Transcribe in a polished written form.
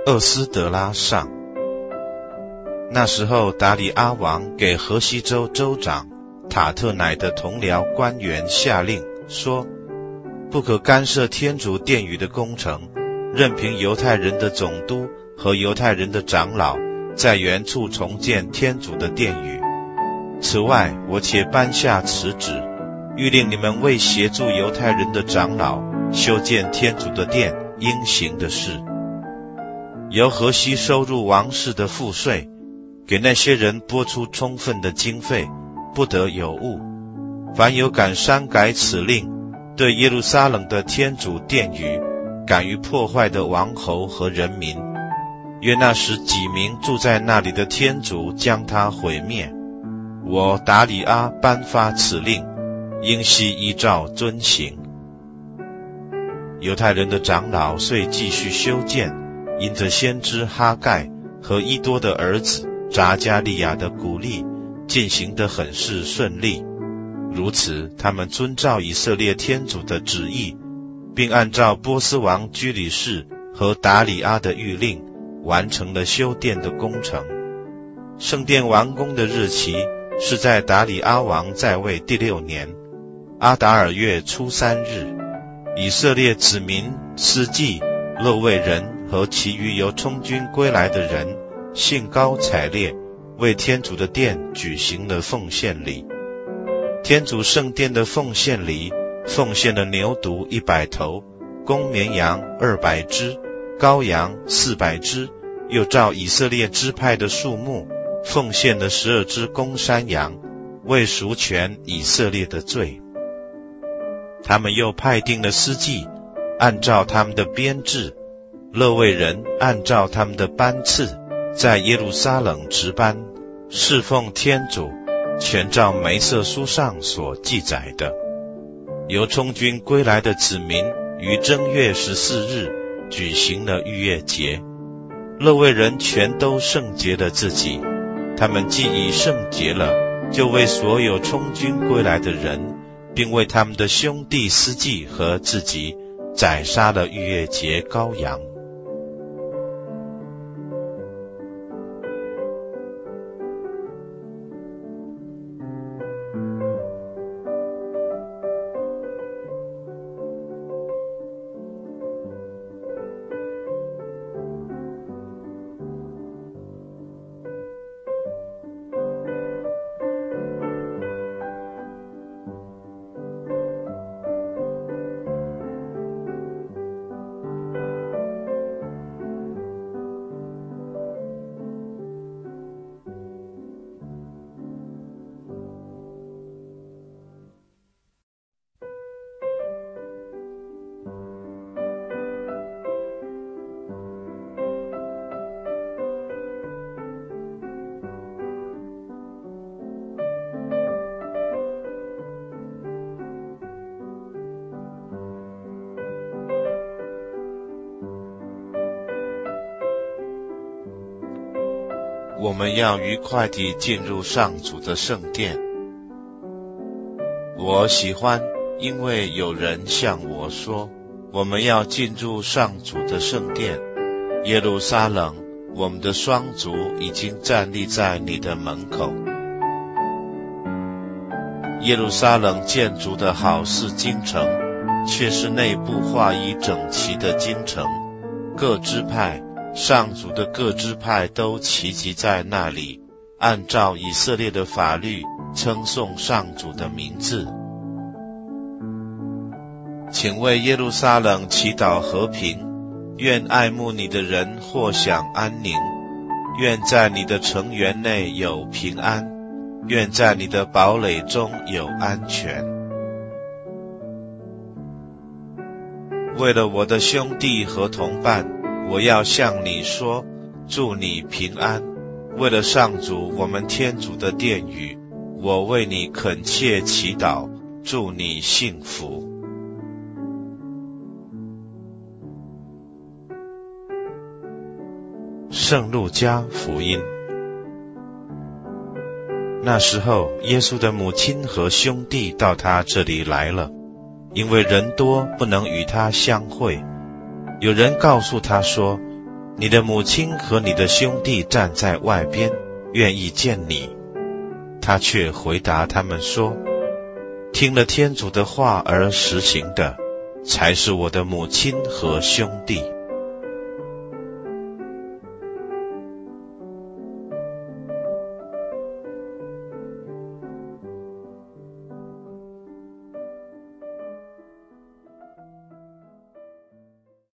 厄斯德拉上。那时候达里阿王给河西州州长塔特乃的同僚官员下令说，不可干涉天主殿宇的工程，任凭犹太人的总督和犹太人的长老在原处重建天主的殿宇。此外，我且颁下此旨，谕令你们为协助犹太人的长老修建天主的殿应行的事。由河西收入王室的赋税，给那些人拨出充分的经费，不得有误。凡有敢删改此令，对耶路撒冷的天主殿宇敢于破坏的王侯和人民，愿那时几名住在那里的天主将他毁灭。我达里阿颁发此令，应悉依照遵行。犹太人的长老遂继续修建，因着先知哈盖和伊多的儿子匝加利亚的鼓励，进行得很是顺利。如此，他们遵照以色列天主的旨意，并按照波斯王居里士和达里阿的谕令，完成了修殿的工程。圣殿完工的日期是在达里阿王在位第6年，阿达尔月初3日。以色列子民、司祭、勒卫人和其余由充军归来的人，兴高采烈，为天主的殿举行了奉献礼。天主圣殿的奉献礼，奉献了牛犊100头，公绵羊200只，羔羊400只，又照以色列支派的数目，奉献了12只公山羊，为赎全以色列的罪。他们又派定了司祭，按照他们的编制，勒卫人按照他们的班次，在耶路撒冷值班，侍奉天主，全照梅瑟书上所记载的。由充军归来的子民于正月14日举行了逾越节，勒卫人全都圣洁了自己。他们既已圣洁了，就为所有充军归来的人，并为他们的兄弟司祭和自己，宰杀了逾越节羔羊。我们要愉快地进入上主的圣殿。我喜欢，因为有人向我说，我们要进入上主的圣殿。耶路撒冷，我们的双足已经站立在你的门口。耶路撒冷建筑的好似京城，却是内部划一整齐的京城，各支派，上主的各支派都齐集在那里，按照以色列的法律称颂上主的名字。请为耶路撒冷祈祷和平，愿爱慕你的人获享安宁，愿在你的城垣内有平安，愿在你的堡垒中有安全。为了我的兄弟和同伴，我要向你说，祝你平安。为了上主我们天主的殿宇，我为你恳切祈祷，祝你幸福。圣路加福音。那时候，耶稣的母亲和兄弟到他这里来了，因为人多，不能与他相会。有人告诉他说， 你的母亲和你的兄弟站在外边，愿意见你。他却回答他们说，听了天主的话而实行的，才是我的母亲和兄弟。